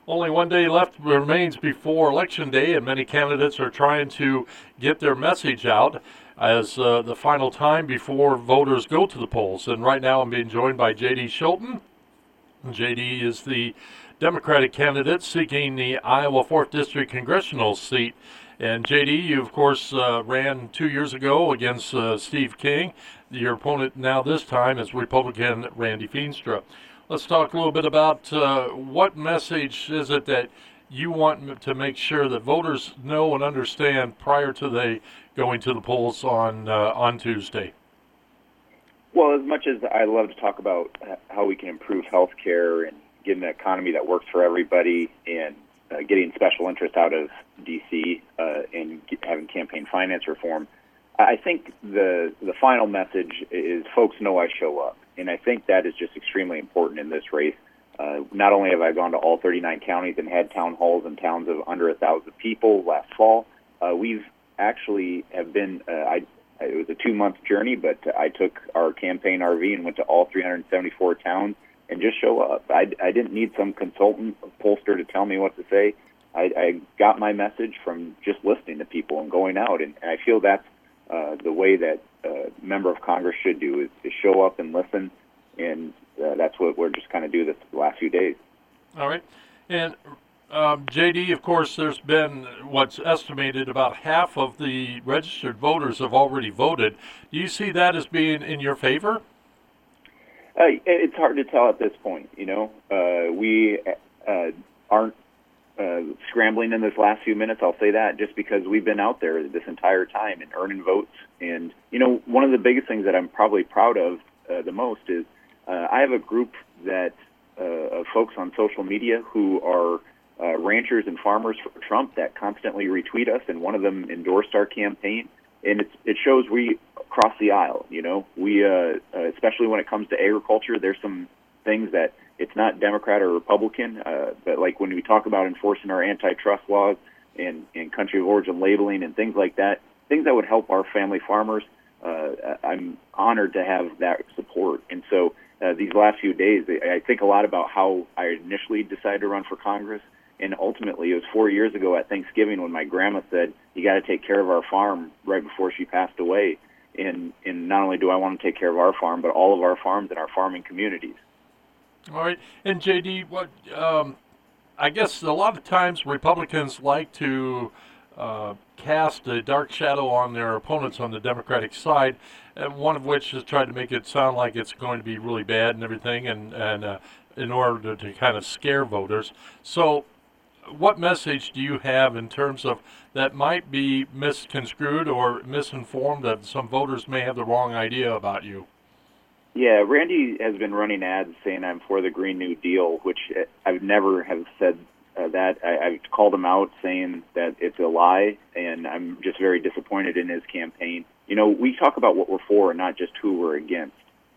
Only one day left remains before Election Day, and many candidates are trying to get their message out as the final time before voters go to the polls. And right now I'm being joined by J.D. Schulten. J.D. is the Democratic candidate seeking the Iowa 4th District congressional seat. And J.D., you, of course, ran 2 years ago against Steve King. Your opponent now this time is Republican Randy Feenstra. Let's talk a little bit about what message is it that you want to make sure that voters know and understand prior to they going to the polls on Tuesday. Well, as much as I love to talk about how we can improve healthcare and get an economy that works for everybody and getting special interest out of D.C. And having campaign finance reform, I think the final message is folks know I show up. And I think that is just extremely important in this race. Not only have I gone to all 39 counties and had town halls in towns of under 1,000 people last fall, we've actually have been, it was a 2-month journey, but I took our campaign RV and went to all 374 towns and just show up. I didn't need some consultant pollster to tell me what to say. I got my message from just listening to people and going out, and I feel that's the way that a member of Congress should do is show up and listen, and that's what we're just kind of do this the last few days. All right. And JD, of course, there's been what's estimated about half of the registered voters have already voted. Do you see that as being in your favor? It's hard to tell at this point. We aren't scrambling in this last few minutes. I'll say that just because we've been out there this entire time and earning votes. And one of the biggest things that I'm probably proud of the most is I have a group that of folks on social media who are ranchers and farmers for Trump that constantly retweet us, and one of them endorsed our campaign. And it shows we cross the aisle. We especially when it comes to agriculture, there's some things that it's not Democrat or Republican, but like when we talk about enforcing our antitrust laws and country of origin labeling and things like that, things that would help our family farmers, I'm honored to have that support. And so these last few days, I think a lot about how I initially decided to run for Congress. And ultimately, it was 4 years ago at Thanksgiving when my grandma said, "You got to take care of our farm," right before she passed away. And not only do I want to take care of our farm, but all of our farms and our farming communities. All right. And JD, what I guess a lot of times Republicans like to cast a dark shadow on their opponents on the Democratic side, and one of which is trying to make it sound like it's going to be really bad and everything, and in order to kind of scare voters. So, what message do you have in terms of that might be misconstrued or misinformed, that some voters may have the wrong idea about you? Yeah, Randy has been running ads saying I'm for the Green New Deal, which I've never have said that. I've called him out saying that it's a lie, and I'm just very disappointed in his campaign. We talk about what we're for and not just who we're against.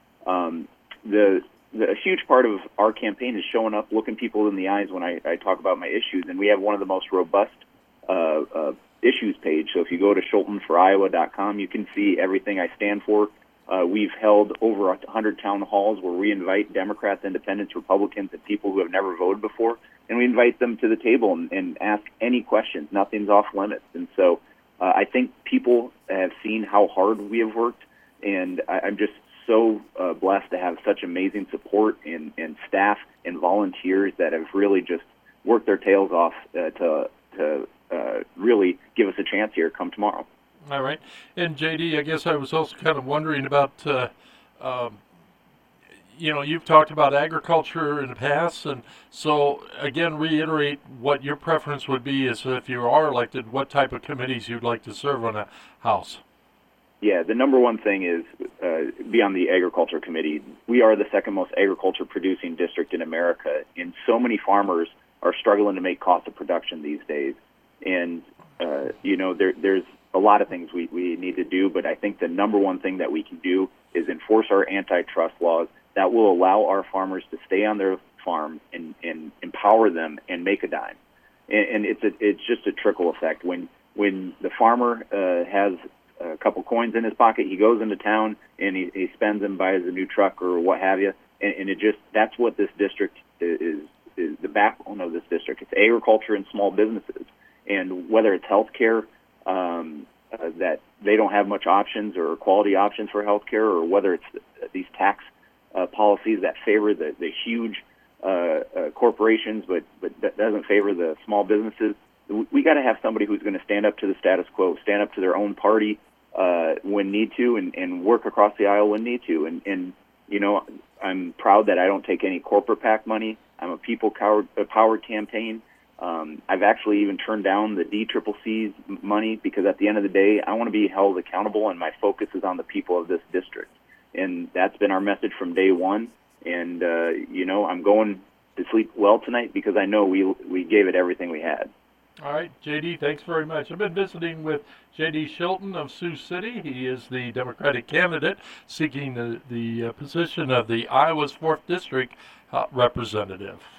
A huge part of our campaign is showing up, looking people in the eyes when I talk about my issues, and we have one of the most robust issues page. So if you go to SchultenForIowa.com, you can see everything I stand for. We've held over 100 town halls where we invite Democrats, Independents, Republicans, and people who have never voted before, and we invite them to the table and ask any questions. Nothing's off limits. And so I think people have seen how hard we have worked, and I'm just so blessed to have such amazing support and staff and volunteers that have really just worked their tails off to really give us a chance here come tomorrow. All right. And JD, I guess I was also kind of wondering about, you've talked about agriculture in the past, and so again, reiterate what your preference would be as if you are elected, what type of committees you'd like to serve on a House. Yeah, the number one thing is be on the Agriculture Committee. We are the second most agriculture producing district in America, and so many farmers are struggling to make cost of production these days. And, there's a lot of things we need to do, but I think the number one thing that we can do is enforce our antitrust laws that will allow our farmers to stay on their farm and empower them and make a dime. And it's just a trickle effect. When the farmer has a couple coins in his pocket, he goes into town and he spends them, buys a new truck or what have you, and that's what this district is is the backbone of this district. It's agriculture and small businesses, and whether it's healthcare, that they don't have much options or quality options for healthcare, or whether it's these tax policies that favor the huge corporations, but that doesn't favor the small businesses. We got to have somebody who's going to stand up to the status quo, stand up to their own party when need to, and work across the aisle when need to. And you know, I'm proud that I don't take any corporate PAC money. I'm a people-powered campaign. I've actually even turned down the DCCC's money because at the end of the day, I want to be held accountable, and my focus is on the people of this district. And that's been our message from day one. And, you know, I'm going to sleep well tonight because I know we gave it everything we had. All right, J.D., thanks very much. I've been visiting with J.D. Shilton of Sioux City. He is the Democratic candidate seeking the position of the Iowa's 4th District representative.